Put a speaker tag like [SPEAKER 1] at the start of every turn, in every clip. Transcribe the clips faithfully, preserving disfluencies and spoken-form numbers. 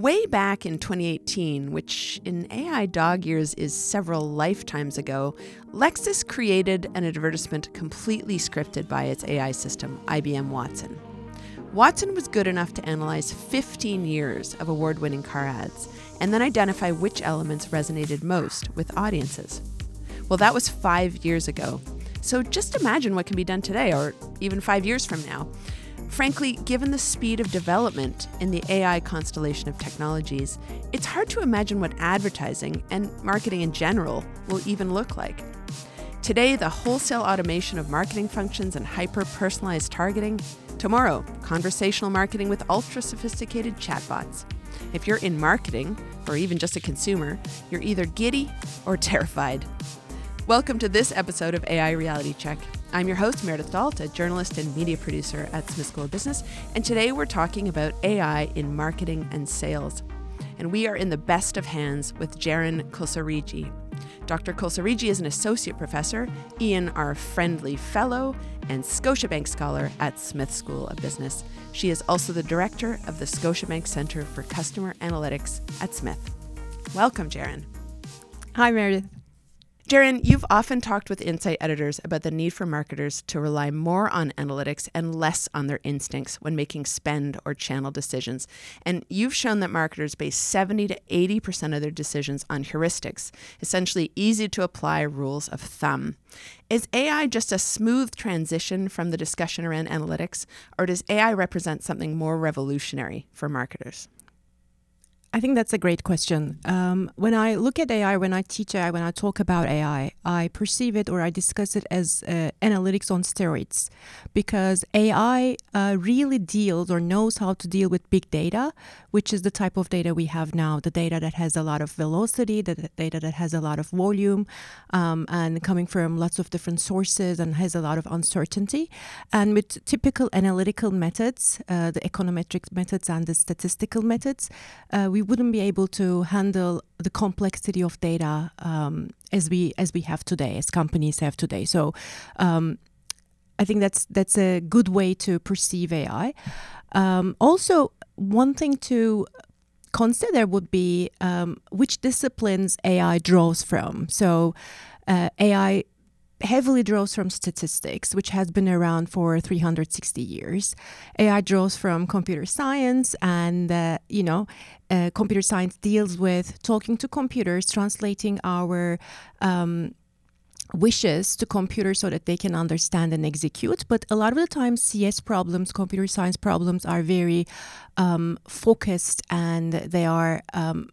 [SPEAKER 1] Way back in twenty eighteen, which in A I dog years is several lifetimes ago, Lexis created an advertisement completely scripted by its A I system, I B M Watson. Watson was good enough to analyze fifteen years of award-winning car ads and then identify which elements resonated most with audiences. Well, that was five years ago. So just imagine what can be done today or even five years from now. Frankly, given the speed of development in the A I constellation of technologies, it's hard to imagine what advertising and marketing in general will even look like. Today, the wholesale automation of marketing functions and hyper-personalized targeting. Tomorrow, conversational marketing with ultra-sophisticated chatbots. If you're in marketing, or even just a consumer, you're either giddy or terrified. Welcome to this episode of A I Reality Check. I'm your host, Meredith Dalt, a journalist and media producer at Smith School of Business, and today we're talking about A I in marketing and sales. And we are in the best of hands with Jaren Kulsarigi. Doctor Kulsarigi is an associate professor, Ian our friendly fellow, and Scotiabank scholar at Smith School of Business. She is also the director of the Scotiabank Center for Customer Analytics at Smith. Welcome, Jaren.
[SPEAKER 2] Hi, Meredith.
[SPEAKER 1] Jaren, you've often talked with insight editors about the need for marketers to rely more on analytics and less on their instincts when making spend or channel decisions. And you've shown that marketers base seventy to eighty percent of their decisions on heuristics, essentially easy to apply rules of thumb. Is A I just a smooth transition from the discussion around analytics, or does A I represent something more revolutionary for marketers?
[SPEAKER 2] I think that's a great question. Um, when I look at A I, when I teach A I, when I talk about A I, I perceive it or I discuss it as uh, analytics on steroids, because A I uh, really deals or knows how to deal with big data, which is the type of data we have now, the data that has a lot of velocity, the data that has a lot of volume, um, and coming from lots of different sources and has a lot of uncertainty. And with typical analytical methods, uh, the econometric methods and the statistical methods, uh, we we wouldn't be able to handle the complexity of data um, as we as we have today, as companies have today. So um, I think that's that's a good way to perceive A I. Um, also, one thing to consider would be um, which disciplines A I draws from. So uh, A I heavily draws from statistics, which has been around for three hundred sixty years. A I draws from computer science, and uh, you know, uh, computer science deals with talking to computers, translating our um, wishes to computers so that they can understand and execute. But a lot of the time, C S problems, computer science problems, are very um, focused, and they are um,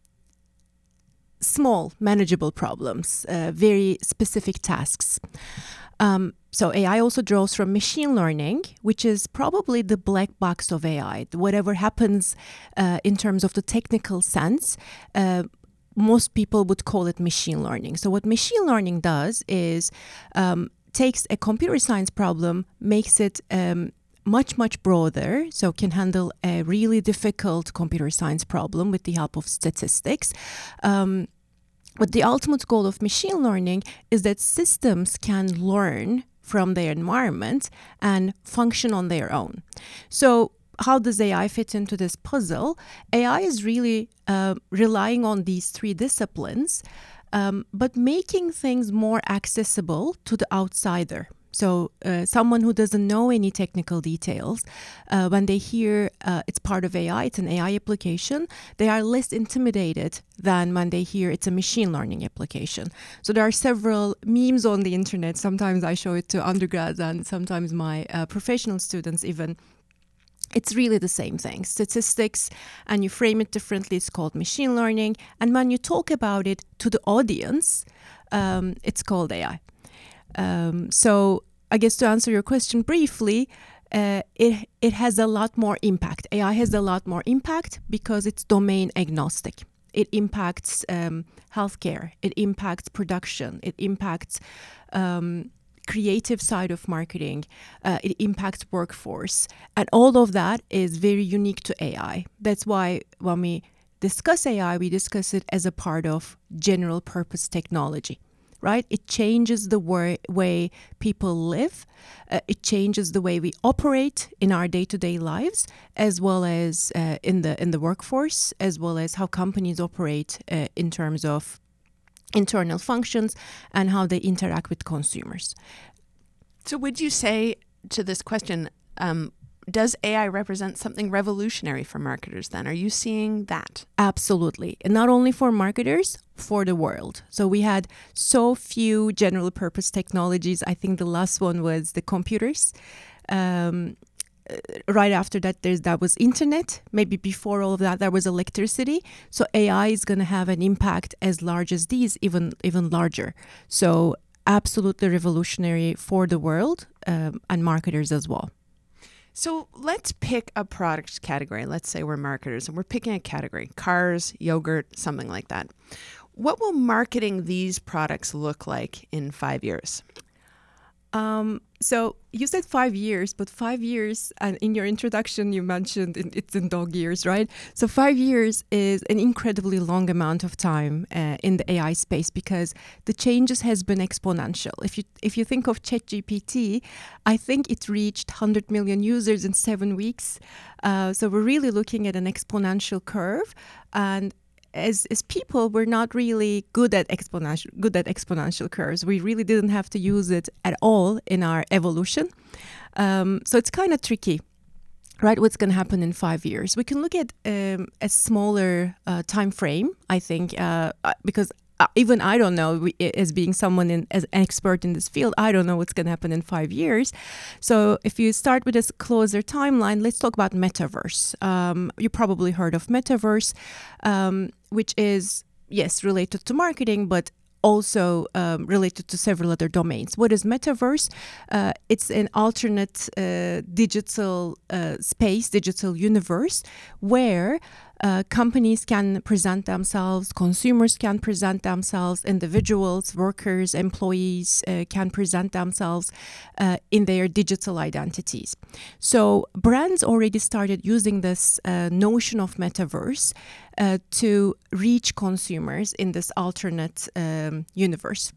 [SPEAKER 2] small, manageable problems, uh, very specific tasks. Um, so A I also draws from machine learning, which is probably the black box of A I. Whatever happens uh, in terms of the technical sense, uh, most people would call it machine learning. So what machine learning does is um, takes a computer science problem, makes it um, much, much broader, so can handle a really difficult computer science problem with the help of statistics. Um, but the ultimate goal of machine learning is that systems can learn from their environment and function on their own. So how does A I fit into this puzzle? A I is really uh, relying on these three disciplines, um, but making things more accessible to the outsider. So uh, someone who doesn't know any technical details, uh, when they hear uh, it's part of A I, it's an A I application, they are less intimidated than when they hear it's a machine learning application. So there are several memes on the internet. Sometimes I show it to undergrads and sometimes my uh, professional students even. It's really the same thing, statistics, and you frame it differently, it's called machine learning. And when you talk about it to the audience, um, it's called A I. Um, so I guess to answer your question briefly, uh, it it has a lot more impact. A I has a lot more impact because it's domain agnostic. It impacts um, healthcare. It impacts production. It impacts um, creative side of marketing. Uh, it impacts workforce. And all of that is very unique to A I. That's why when we discuss A I, we discuss it as a part of general purpose technology. right? It changes the way, way people live. Uh, it changes the way we operate in our day-to-day lives, as well as uh, in the in the workforce, as well as how companies operate uh, in terms of internal functions and how they interact with consumers.
[SPEAKER 1] So would you say to this question, um, does A I represent something revolutionary for marketers then? Are you seeing that?
[SPEAKER 2] Absolutely. And not only for marketers, for the world. So we had so few general purpose technologies. I think the last one was the computers. Um, right after that, there's that was internet. Maybe before all of that, there was electricity. So A I is going to have an impact as large as these, even even larger. So absolutely revolutionary for the world um, and marketers as well.
[SPEAKER 1] So let's pick a product category. Let's say we're marketers and we're picking a category, cars, yogurt, something like that. What will marketing these products look like in five years?
[SPEAKER 2] Um, so you said five years, but five years, and in your introduction, you mentioned it, it's in dog years, right? So five years is an incredibly long amount of time uh, in the A I space because the changes has been exponential. If you if you think of ChatGPT, I think it reached one hundred million users in seven weeks. Uh, so we're really looking at an exponential curve, and As, as people, we're not really good at exponential good at exponential curves. We really didn't have to use it at all in our evolution. Um, so it's kind of tricky, right? What's going to happen in five years? We can look at um, a smaller uh, time frame, I think, uh, because even I don't know, we, as being someone in, as an expert in this field, I don't know what's going to happen in five years. So if you start with a closer timeline, let's talk about metaverse. Um, you probably heard of metaverse, um, which is, yes, related to marketing, but also um, related to several other domains. What is metaverse? Uh, it's an alternate uh, digital uh, space, digital universe, where uh, companies can present themselves, consumers can present themselves, individuals, workers, employees uh, can present themselves uh, in their digital identities. So brands already started using this uh, notion of metaverse Uh, to reach consumers in this alternate um, universe.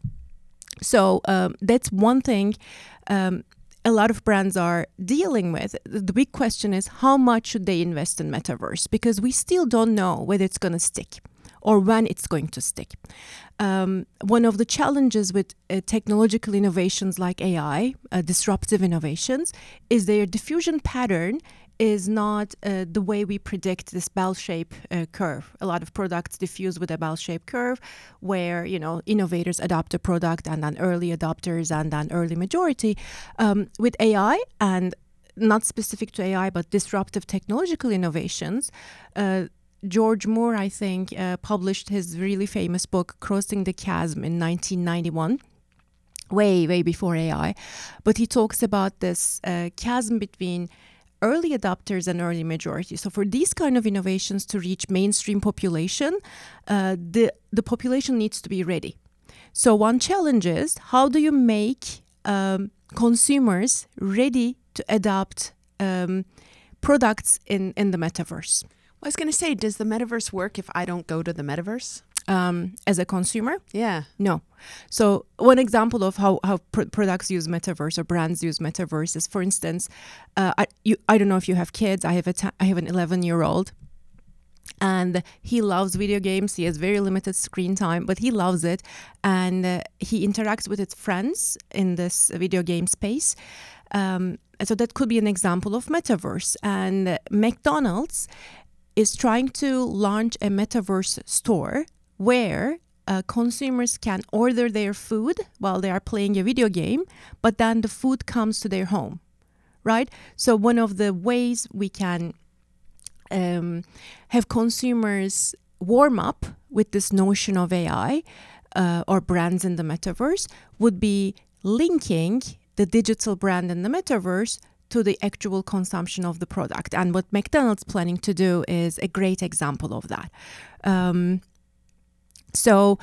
[SPEAKER 2] So um, that's one thing um, a lot of brands are dealing with. The big question is, how much should they invest in metaverse? Because we still don't know whether it's going to stick or when it's going to stick. Um, one of the challenges with uh, technological innovations like A I, uh, disruptive innovations, is their diffusion pattern is not uh, the way we predict this bell-shaped uh, curve. A lot of products diffuse with a bell-shaped curve where, you know, innovators adopt a product and then early adopters and then early majority. Um, with A I, and not specific to A I, but disruptive technological innovations, uh, George Moore, I think, uh, published his really famous book, Crossing the Chasm, in nineteen ninety-one. Way, way before A I. But he talks about this uh, chasm between early adopters and early majority. So for these kind of innovations to reach mainstream population, uh, the, the population needs to be ready. So one challenge is, how do you make um, consumers ready to adopt um, products in, in the metaverse?
[SPEAKER 1] I was going to say, does the metaverse work if I don't go to the metaverse?
[SPEAKER 2] Um, as a consumer?
[SPEAKER 1] Yeah.
[SPEAKER 2] No. So one example of how, how pr- products use metaverse or brands use metaverse is, for instance, uh, I, you, I don't know if you have kids. I have a ta- I have an eleven-year-old. And he loves video games. He has very limited screen time, but he loves it. And uh, he interacts with his friends in this video game space. Um, so that could be an example of metaverse. And uh, McDonald's is trying to launch a metaverse store where uh, consumers can order their food while they are playing a video game, but then the food comes to their home, right? So one of the ways we can um, have consumers warm up with this notion of A I uh, or brands in the metaverse would be linking the digital brand in the metaverse to the actual consumption of the product. And what McDonald's planning to do is a great example of that. Um, so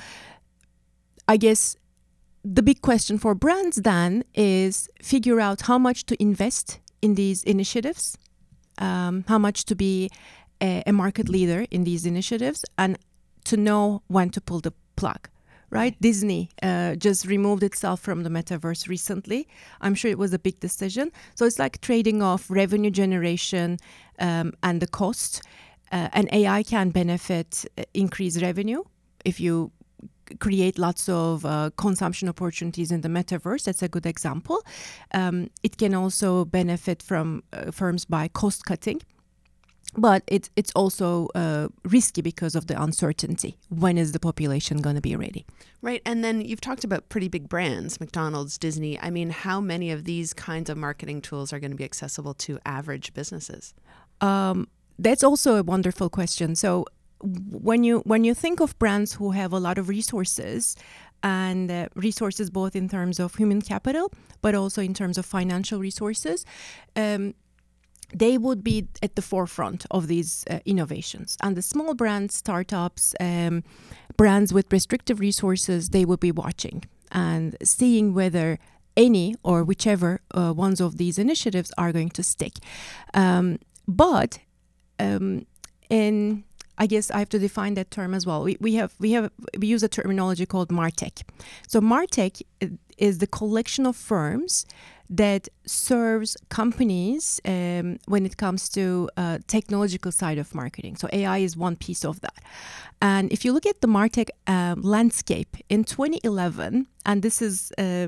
[SPEAKER 2] I guess the big question for brands then is figure out how much to invest in these initiatives, um, how much to be a, a market leader in these initiatives, and to know when to pull the plug, right? Disney uh, just removed itself from the metaverse recently. I'm sure it was a big decision. So it's like trading off revenue generation um, and the cost. Uh, and A I can benefit uh, increase revenue if you create lots of uh, consumption opportunities in the metaverse. That's a good example. Um, it can also benefit from uh, firms by cost cutting. But it's it's also uh, risky because of the uncertainty. When is the population going to be ready?
[SPEAKER 1] Right. And then you've talked about pretty big brands, McDonald's, Disney. I mean, how many of these kinds of marketing tools are going to be accessible to average businesses?
[SPEAKER 2] Um, that's also a wonderful question. So when you when you think of brands who have a lot of resources, and uh, resources both in terms of human capital, but also in terms of financial resources, um, they would be at the forefront of these uh, innovations. And the small brands, startups, um, brands with restrictive resources, they would be watching and seeing whether any or whichever uh, ones of these initiatives are going to stick. Um, but um, in I guess I have to define that term as well. We, we have we have we use a terminology called MarTech. So MarTech is the collection of firms that serves companies um, when it comes to uh, technological side of marketing. So A I is one piece of that. And if you look at the MarTech um, landscape in twenty eleven, and this is uh,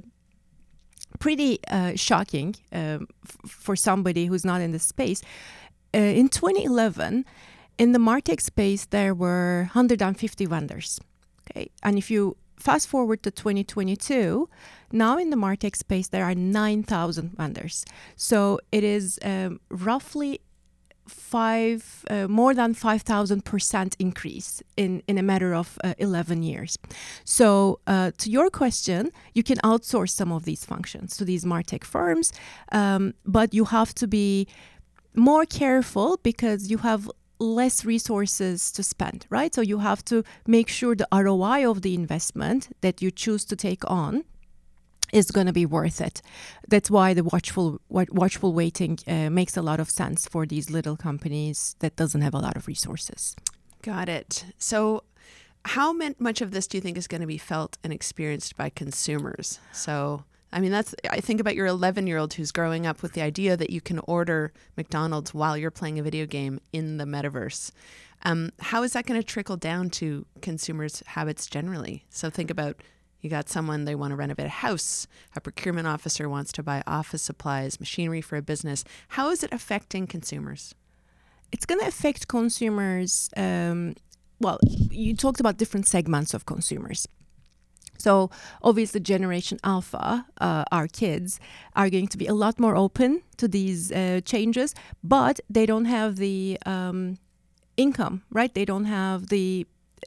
[SPEAKER 2] pretty uh, shocking um, f- for somebody who's not in the space, uh, in twenty eleven, in the MarTech space, there were one hundred fifty vendors. Okay, and if you fast forward to twenty twenty-two, now in the MarTech space, there are nine thousand vendors. So it is um, roughly five, uh, more than five thousand percent increase in, in a matter of uh, eleven years. So uh, to your question, you can outsource some of these functions to these MarTech firms, um, but you have to be more careful because you have less resources to spend, right? So you have to make sure the R O I of the investment that you choose to take on is going to be worth it. That's why the watchful watchful waiting uh, makes a lot of sense for these little companies that doesn't have a lot of resources.
[SPEAKER 1] Got it. So how much of this do you think is going to be felt and experienced by consumers? So I mean, that's, I think about your eleven-year-old who's growing up with the idea that you can order McDonald's while you're playing a video game in the metaverse. Um, how is that going to trickle down to consumers' habits generally? So think about, you got someone, they want to renovate a house, a procurement officer wants to buy office supplies, machinery for a business. How is it affecting consumers?
[SPEAKER 2] It's going to affect consumers. Um, well, you talked about different segments of consumers. So obviously Generation Alpha, uh, our kids, are going to be a lot more open to these uh, changes, but they don't have the um, income, right? They don't have the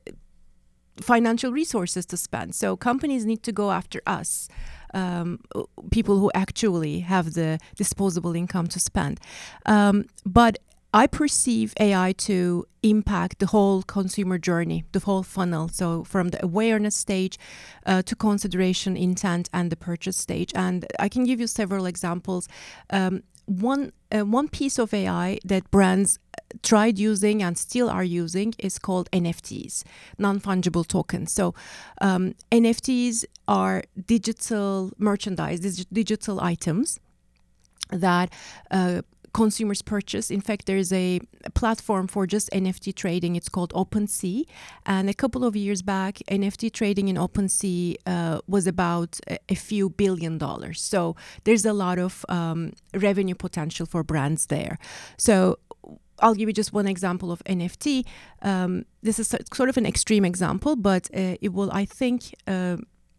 [SPEAKER 2] financial resources to spend. So companies need to go after us, um, people who actually have the disposable income to spend. Um, but I perceive A I to impact the whole consumer journey, the whole funnel. So from the awareness stage uh, to consideration, intent, and the purchase stage. And I can give you several examples. Um, one uh, one piece of A I that brands tried using and still are using is called N F Ts, non-fungible tokens. So um, N F Ts are digital merchandise, dig- digital items that uh, consumers purchase. In fact, there's a platform for just N F T trading. It's called OpenSea. And a couple of years back, N F T trading in OpenSea uh, was about a, a few billion dollars. So there's a lot of um, revenue potential for brands there. So I'll give you just one example of N F T. Um, this is sort of an extreme example, but uh, it will, I think, uh,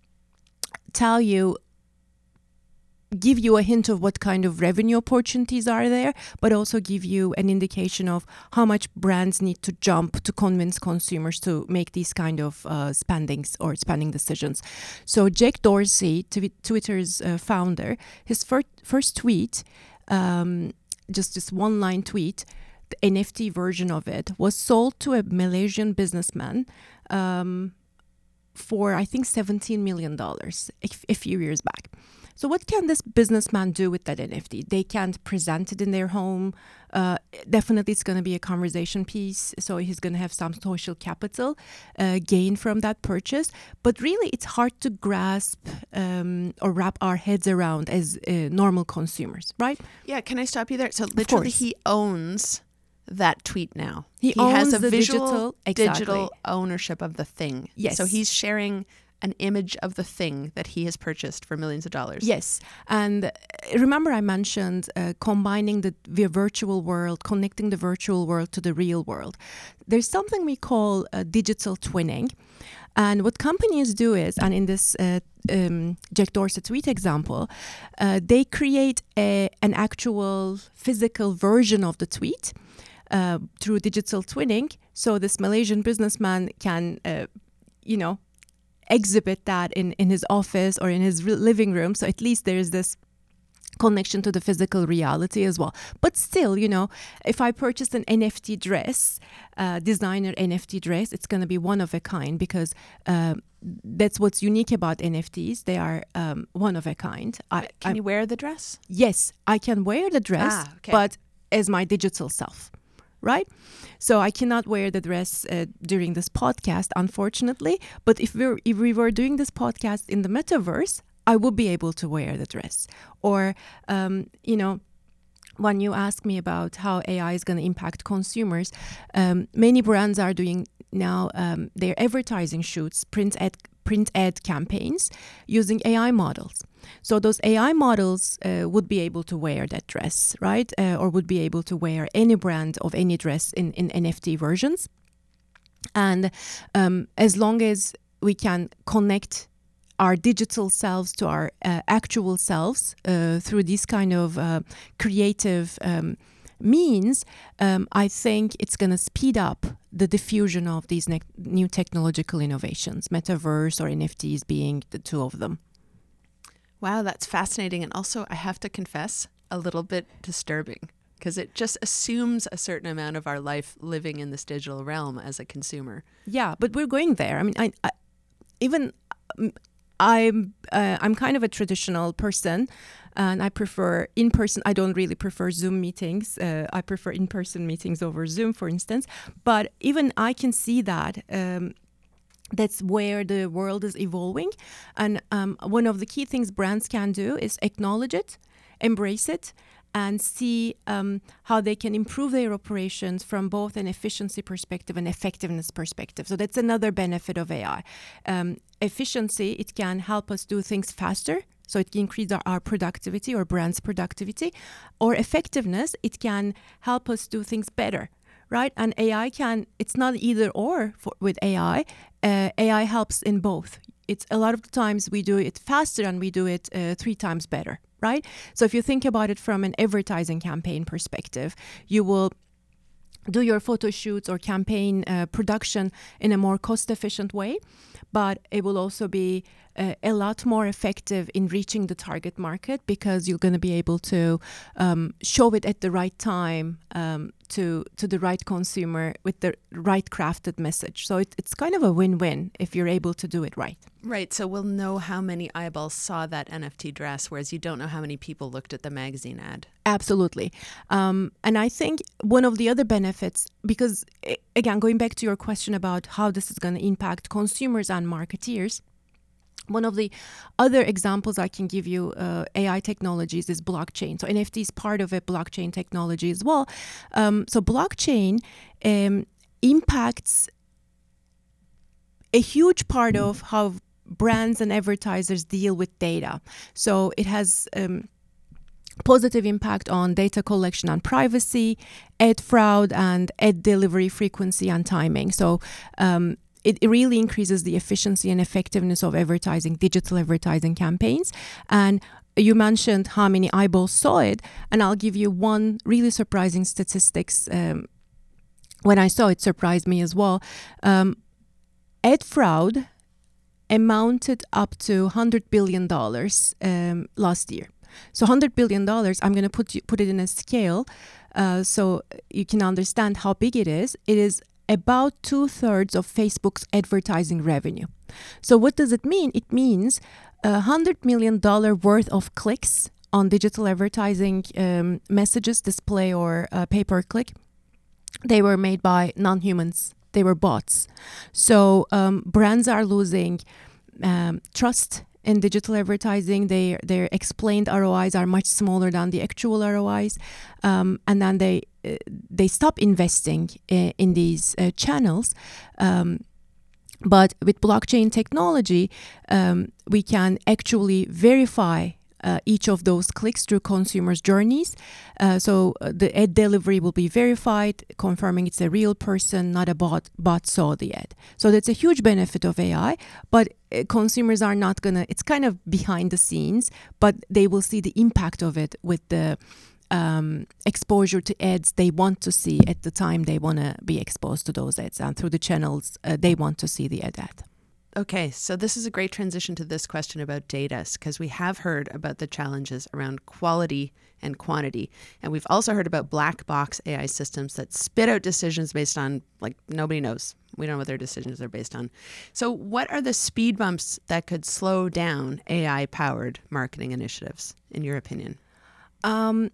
[SPEAKER 2] tell you give you a hint of what kind of revenue opportunities are there, but also give you an indication of how much brands need to jump to convince consumers to make these kind of uh, spendings or spending decisions. So Jack Dorsey, tw- Twitter's uh, founder, his first, first tweet, um, just this one-line tweet, the N F T version of it, was sold to a Malaysian businessman um, for, I think, seventeen million dollars a, a few years back. So what can this businessman do with that N F T? They can't present it in their home. Uh, definitely it's going to be a conversation piece. So he's going to have some social capital uh, gain from that purchase. But really, it's hard to grasp um, or wrap our heads around as uh, normal consumers, right?
[SPEAKER 1] Yeah, can I stop you there? So literally he owns that tweet now.
[SPEAKER 2] He, he owns
[SPEAKER 1] has a
[SPEAKER 2] the
[SPEAKER 1] visual,
[SPEAKER 2] digital, exactly.
[SPEAKER 1] digital ownership of the thing.
[SPEAKER 2] Yes.
[SPEAKER 1] So he's sharing an image of the thing that he has purchased for millions of dollars.
[SPEAKER 2] Yes. And remember I mentioned uh, combining the, the virtual world, connecting the virtual world to the real world. There's something we call uh, digital twinning. And what companies do is, and in this uh, um, Jack Dorsey tweet example, uh, they create a, an actual physical version of the tweet uh, through digital twinning. So this Malaysian businessman can, uh, you know, exhibit that in, in his office or in his re- living room. So at least there is this connection to the physical reality as well. But still, you know, if I purchase an N F T dress, uh, designer N F T dress, it's going to be one of a kind because uh, that's what's unique about N F Ts. They are um, one of a kind. I,
[SPEAKER 1] can
[SPEAKER 2] I'm,
[SPEAKER 1] you wear the dress?
[SPEAKER 2] Yes, I can wear the dress,
[SPEAKER 1] ah, okay.
[SPEAKER 2] but as my digital self. Right? So I cannot wear the dress uh, during this podcast, unfortunately. But if we if we were doing this podcast in the metaverse, I would be able to wear the dress. Or, um, you know, when you ask me about how A I is going to impact consumers, um, many brands are doing now um, their advertising shoots, print ad, print ad campaigns using A I models. So those A I models uh, would be able to wear that dress, right? Uh, or would be able to wear any brand of any dress in, in N F T versions. And um, as long as we can connect our digital selves to our uh, actual selves uh, through these kind of uh, creative um, means, um, I think it's going to speed up the diffusion of these ne- new technological innovations, metaverse or N F Ts being the two of them.
[SPEAKER 1] Wow, that's fascinating. And also, I have to confess, a little bit disturbing because it just assumes a certain amount of our life living in this digital realm as a consumer.
[SPEAKER 2] Yeah, but we're going there. I mean, I, I even I'm uh, I'm kind of a traditional person, and I prefer in-person. I don't really prefer Zoom meetings. Uh, I prefer in-person meetings over Zoom, for instance. But even I can see that. Um, That's where the world is evolving. And um, one of the key things brands can do is acknowledge it, embrace it, and see um, how they can improve their operations from both an efficiency perspective and effectiveness perspective. So that's another benefit of A I. Um, efficiency, it can help us do things faster. So it can increase our, our productivity or brand's productivity. Or effectiveness, it can help us do things better. Right? And A I can, it's not either or for, with A I. Uh, A I helps in both. It's a lot of the times we do it faster and we do it uh, three times better, right? So if you think about it from an advertising campaign perspective, you will do your photo shoots or campaign uh, production in a more cost-efficient way, but it will also be uh, a lot more effective in reaching the target market because you're going to be able to um, show it at the right time um, to to the right consumer with the right crafted message. So it, it's kind of a win-win if you're able to do it right.
[SPEAKER 1] Right. So we'll know how many eyeballs saw that N F T dress, whereas you don't know how many people looked at the magazine ad.
[SPEAKER 2] Absolutely. Um, and I think one of the other benefits, because again, going back to your question about how this is going to impact consumers and marketeers, one of the other examples I can give you, uh, A I technologies, is blockchain. So N F T is part of a blockchain technology as well. Um, so blockchain um, impacts a huge part of how brands and advertisers deal with data. So it has um, positive impact on data collection and privacy, ad fraud, and ad delivery frequency and timing. So um, it really increases the efficiency and effectiveness of advertising, digital advertising campaigns. And you mentioned how many eyeballs saw it, and I'll give you one really surprising statistics. Um, when I saw it, surprised me as well. Um, ad fraud amounted up to one hundred billion dollars um, last year. So one hundred billion dollars, I'm going to put you, put it in a scale uh, so you can understand how big it is. It is about two-thirds of Facebook's advertising revenue. So what does it mean? It means one hundred million dollars worth of clicks on digital advertising um, messages, display or uh, pay-per-click. They were made by non-humans. They were bots. So um, brands are losing um, trust in digital advertising. They, their explained R O Is are much smaller than the actual R O Is. Um, and then they uh, they stop investing in, in these uh, channels. Um, but with blockchain technology, um, we can actually verify Uh, each of those clicks through consumers' journeys. Uh, so uh, the ad delivery will be verified, confirming it's a real person, not a bot, bot saw the ad. So that's a huge benefit of A I, but uh, consumers are not going to, it's kind of behind the scenes, but they will see the impact of it with the um, exposure to ads they want to see at the time they want to be exposed to those ads, and through the channels uh, they want to see the ad at.
[SPEAKER 1] Okay, so this is a great transition to this question about data, because we have heard about the challenges around quality and quantity. And we've also heard about black box A I systems that spit out decisions based on, like, nobody knows. We don't know what their decisions are based on. So what are the speed bumps that could slow down A I-powered marketing initiatives, in your opinion?
[SPEAKER 2] Um,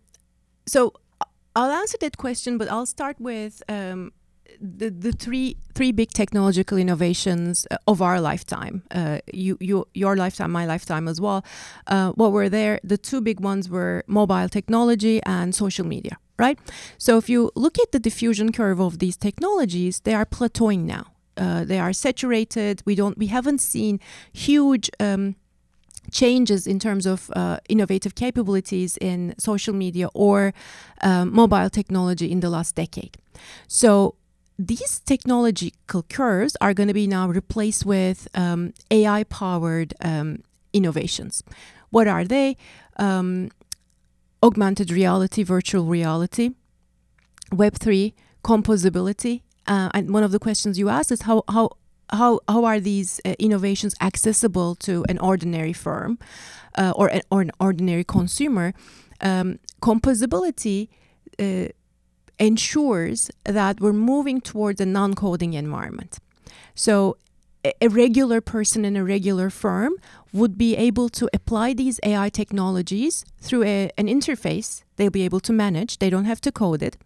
[SPEAKER 2] so I'll answer that question, but I'll start with um, the the three three big technological innovations of our lifetime. Uh, you you your lifetime, my lifetime as well. Uh, what were there? The two big ones were mobile technology and social media, right? So if you look at the diffusion curve of these technologies, they are plateauing now. Uh, they are saturated. We don't we haven't seen huge um, changes in terms of uh, innovative capabilities in social media or um, mobile technology in the last decade. So these technological curves are going to be now replaced with um, A I-powered um, innovations. What are they? Um, augmented reality, virtual reality, Web three, composability. Uh, and one of the questions you asked is how how how how are these uh, innovations accessible to an ordinary firm uh, or, an, or an ordinary consumer? Um, composability uh, ensures that we're moving towards a non-coding environment. So a, a regular person in a regular firm would be able to apply these A I technologies through a, an interface they'll be able to manage. They don't have to code it.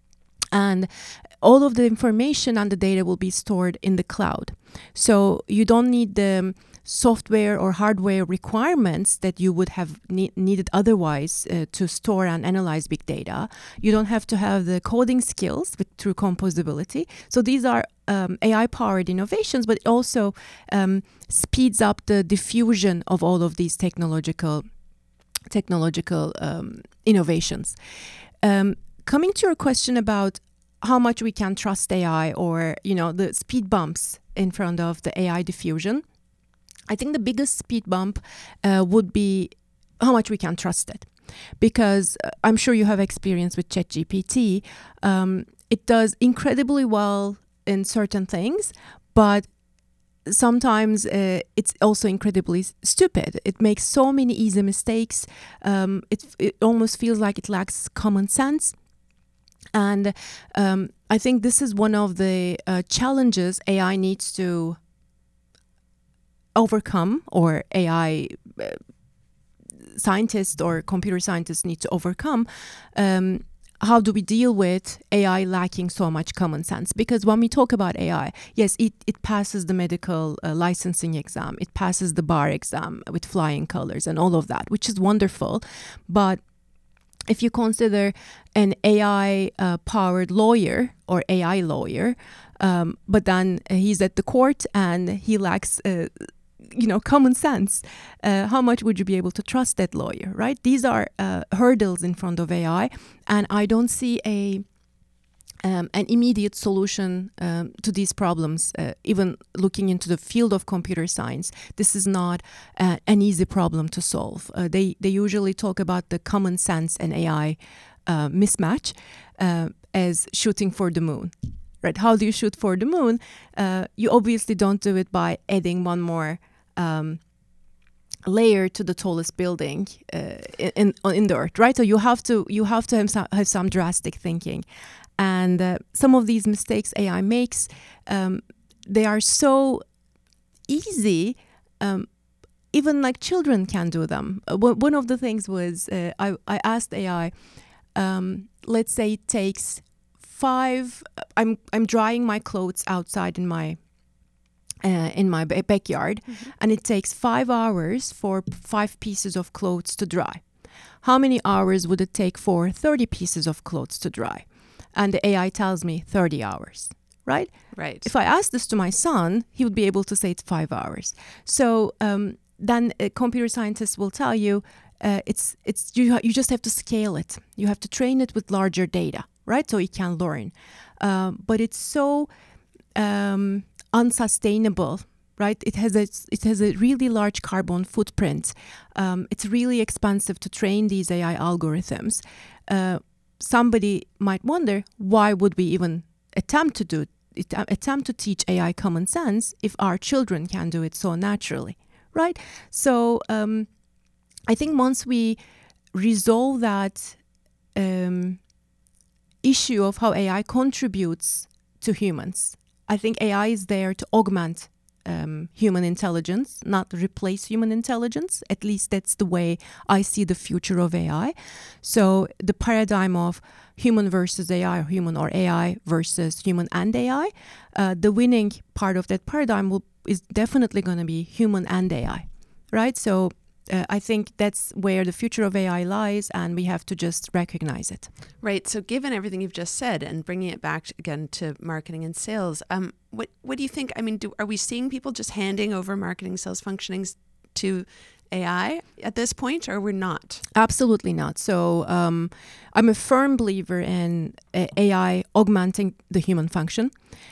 [SPEAKER 2] And all of the information and the data will be stored in the cloud. So you don't need the software or hardware requirements that you would have ne- needed otherwise uh, to store and analyze big data. You don't have to have the coding skills with, through composability. So these are um, A I-powered innovations, but it also um, speeds up the diffusion of all of these technological technological um, innovations. Um, coming to your question about how much we can trust A I, or, you know, the speed bumps in front of the A I diffusion, I think the biggest speed bump uh, would be how much we can trust it. Because uh, I'm sure you have experience with ChatGPT. Um, it does incredibly well in certain things, but sometimes uh, it's also incredibly stupid. It makes so many easy mistakes. Um, it, it almost feels like it lacks common sense. And um, I think this is one of the uh, challenges A I needs to overcome, or A I uh, scientists or computer scientists need to overcome. Um, how do we deal with A I lacking so much common sense? Because when we talk about A I, yes, it, it passes the medical uh, licensing exam. It passes the bar exam with flying colors and all of that, which is wonderful. But if you consider an A I-powered uh, lawyer or A I lawyer, um, but then he's at the court and he lacks, uh, you know, common sense, uh, how much would you be able to trust that lawyer, right? These are uh, hurdles in front of A I, and I don't see a um, an immediate solution um, to these problems. Uh, even looking into the field of computer science, this is not uh, an easy problem to solve. Uh, they they usually talk about the common sense and A I uh, mismatch uh, as shooting for the moon. Right? How do you shoot for the moon? Uh, you obviously don't do it by adding one more um, layer to the tallest building uh, in in the earth, right? So you have to you have to have some, have some drastic thinking. And uh, some of these mistakes A I makes, um, they are so easy. Um, even like children can do them. Uh, one of the things was uh, I, I asked A I, um, let's say it takes five. I'm I'm drying my clothes outside in my uh, in my b- backyard, mm-hmm. and it takes five hours for five pieces of clothes to dry. How many hours would it take for thirty pieces of clothes to dry? And the A I tells me thirty hours, right?
[SPEAKER 1] Right.
[SPEAKER 2] If I ask this to my son, he would be able to say it's five hours. So um, then uh, computer scientists will tell you uh, it's it's you ha- you just have to scale it. You have to train it with larger data, right? So it can learn. Um, but it's so um, unsustainable, right? It has a it has a really large carbon footprint. Um, it's really expensive to train these A I algorithms. Uh, somebody might wonder, why would we even attempt to do it, attempt to teach A I common sense if our children can do it so naturally, right? So um, I think once we resolve that um, issue of how A I contributes to humans, I think A I is there to augment um, human intelligence, not replace human intelligence. At least that's the way I see the future of A I. So the paradigm of human versus A I, or human or A I versus human and A I, uh, the winning part of that paradigm will, is definitely going to be human and A I, right? So uh, I think that's where the future of A I lies, and we have to just recognize it.
[SPEAKER 1] Right. So given everything you've just said and bringing it back again to marketing and sales, um, what what do you think? I mean, do, are we seeing people just handing over marketing sales functionings to A I at this point, or we're not?
[SPEAKER 2] Absolutely not. So um, I'm a firm believer in uh, A I augmenting the human function.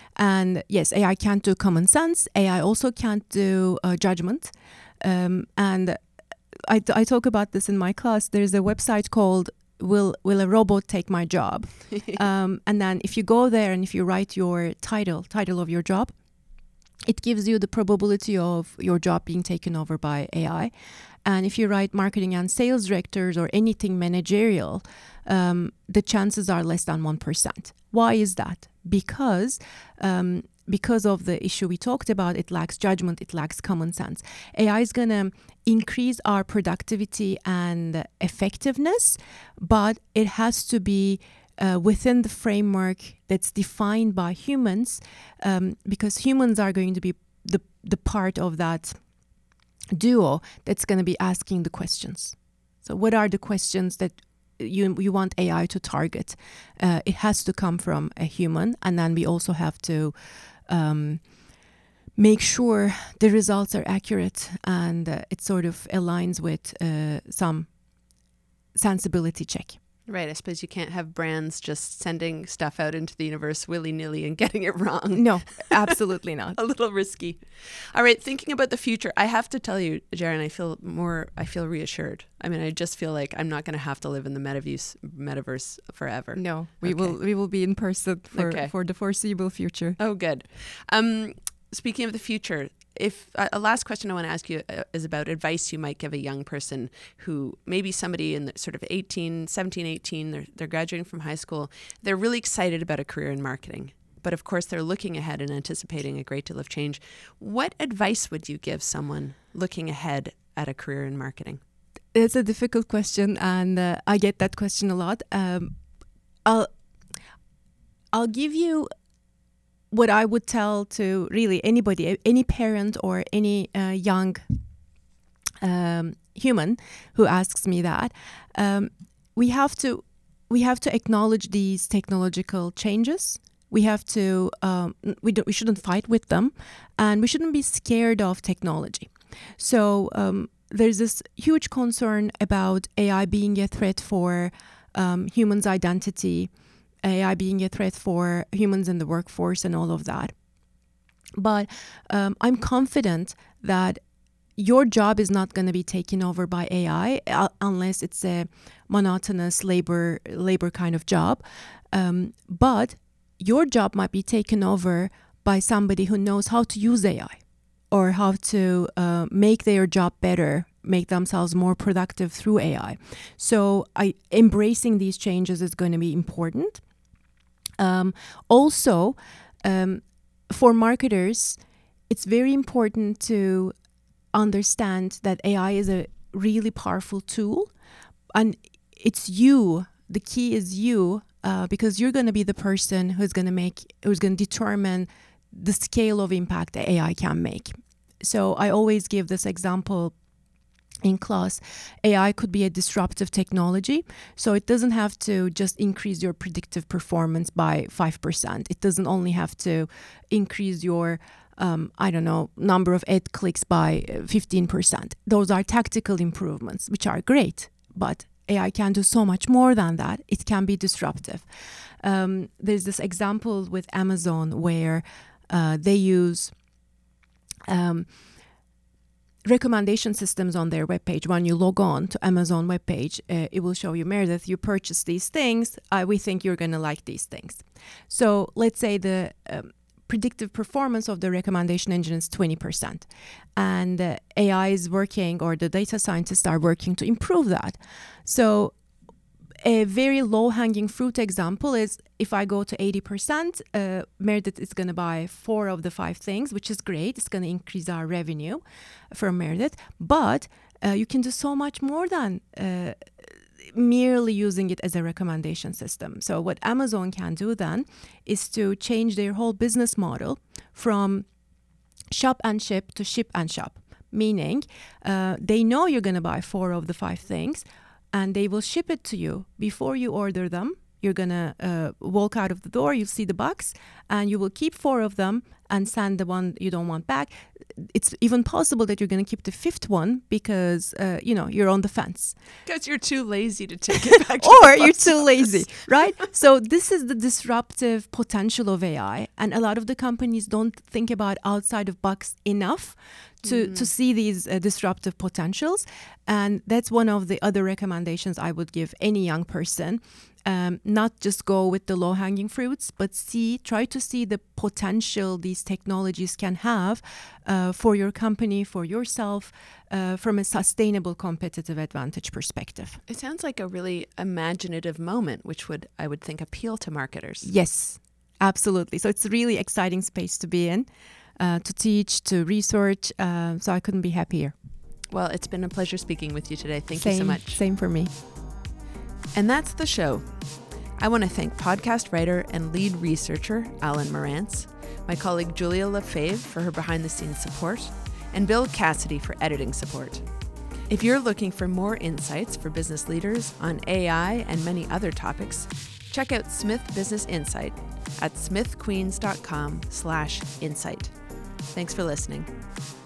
[SPEAKER 2] And yes, A I can't do common sense. A I also can't do uh, judgment. Um, and I, I talk about this in my class. There's a website called Will Will a Robot Take My Job? um, and then if you go there and if you write your title, title of your job, it gives you the probability of your job being taken over by A I. And if you write marketing and sales directors or anything managerial, um, the chances are less than one percent. Why is that? Because um, because of the issue we talked about, it lacks judgment, it lacks common sense. A I is going to increase our productivity and effectiveness, but it has to be Uh, within the framework that's defined by humans, um, because humans are going to be the the part of that duo that's going to be asking the questions. So what are the questions that you you want A I to target? Uh, it has to come from a human, and then we also have to um, make sure the results are accurate and uh, it sort of aligns with uh, some sensibility check.
[SPEAKER 1] Right. I suppose you can't have brands just sending stuff out into the universe willy-nilly and getting it wrong.
[SPEAKER 2] No, absolutely not.
[SPEAKER 1] A little risky. All right. Thinking about the future, I have to tell you, Jaren, I feel more, I feel reassured. I mean, I just feel like I'm not going to have to live in the metaverse, metaverse forever.
[SPEAKER 2] No, we
[SPEAKER 1] okay.
[SPEAKER 2] will we will be in person for,
[SPEAKER 1] okay.
[SPEAKER 2] for the foreseeable future.
[SPEAKER 1] Oh, good. Um, speaking of the future, If uh, a last question I want to ask you uh, is about advice you might give a young person who maybe somebody in the sort of eighteen, seventeen, eighteen, they're, they're graduating from high school. They're really excited about a career in marketing, but of course they're looking ahead and anticipating a great deal of change. What advice would you give someone looking ahead at a career in marketing?
[SPEAKER 2] It's a difficult question, and uh, I get that question a lot. Um, I'll I'll give you what I would tell to really anybody, any parent or any uh, young um, human who asks me that. Um, we have to we have to acknowledge these technological changes. We have to um, we don't we shouldn't fight with them, and we shouldn't be scared of technology. So um, there's this huge concern about A I being a threat for um, humans' identity. A I being a threat for humans in the workforce and all of that. But um, I'm confident that your job is not going to be taken over by A I uh, unless it's a monotonous labor labor kind of job. Um, but your job might be taken over by somebody who knows how to use A I or how to uh, make their job better, make themselves more productive through A I. So I, embracing these changes is going to be important. Um, also, um, for marketers, it's very important to understand that A I is a really powerful tool, and it's you. The key is you, uh, because you're going to be the person who's going to make, who's going to determine the scale of impact that A I can make. So I always give this example in class. A I could be a disruptive technology. So it doesn't have to just increase your predictive performance by five percent. It doesn't only have to increase your, um, I don't know, number of ad clicks by fifteen percent. Those are tactical improvements, which are great. But A I can do so much more than that. It can be disruptive. Um, there's this example with Amazon where uh, they use um, recommendation systems on their webpage. When you log on to Amazon webpage, uh, it will show you, Meredith, you purchased these things. Uh, we think you're going to like these things. So let's say the um, predictive performance of the recommendation engine is twenty percent. And uh, A I is working, or the data scientists are working to improve that. So a very low-hanging fruit example is if I go to eighty percent, uh, Meredith is going to buy four of the five things, which is great. It's going to increase our revenue from Meredith. But uh, you can do so much more than uh, merely using it as a recommendation system. So what Amazon can do then is to change their whole business model from shop and ship to ship and shop, meaning uh, they know you're going to buy four of the five things, and they will ship it to you before you order them. You're going to uh, walk out of the door, you'll see the box, and you will keep four of them and send the one you don't want back. It's even possible that you're going to keep the fifth one because, uh, you know, you're on the fence.
[SPEAKER 1] Because you're too lazy to take it back to
[SPEAKER 2] Or
[SPEAKER 1] the
[SPEAKER 2] you're
[SPEAKER 1] post
[SPEAKER 2] too
[SPEAKER 1] office.
[SPEAKER 2] lazy, right? So this is the disruptive potential of A I. And a lot of the companies don't think about outside of box enough to, mm. to see these uh, disruptive potentials. And that's one of the other recommendations I would give any young person. Um, not just go with the low-hanging fruits, but see, try to see the potential these technologies can have uh, for your company, for yourself, uh, from a sustainable competitive advantage perspective.
[SPEAKER 1] It sounds like a really imaginative moment, which would, I would think, appeal to marketers.
[SPEAKER 2] Yes, absolutely. So it's a really exciting space to be in, uh, to teach, to research. Uh, so I couldn't be happier.
[SPEAKER 1] Well, it's been a pleasure speaking with you today. Thank
[SPEAKER 2] same,
[SPEAKER 1] you so much.
[SPEAKER 2] Same for me.
[SPEAKER 1] And that's the show. I want to thank podcast writer and lead researcher Alan Morantz, my colleague Julia Lefebvre for her behind-the-scenes support, and Bill Cassidy for editing support. If you're looking for more insights for business leaders on A I and many other topics, check out Smith Business Insight at smith queens dot com slash insight. Thanks for listening.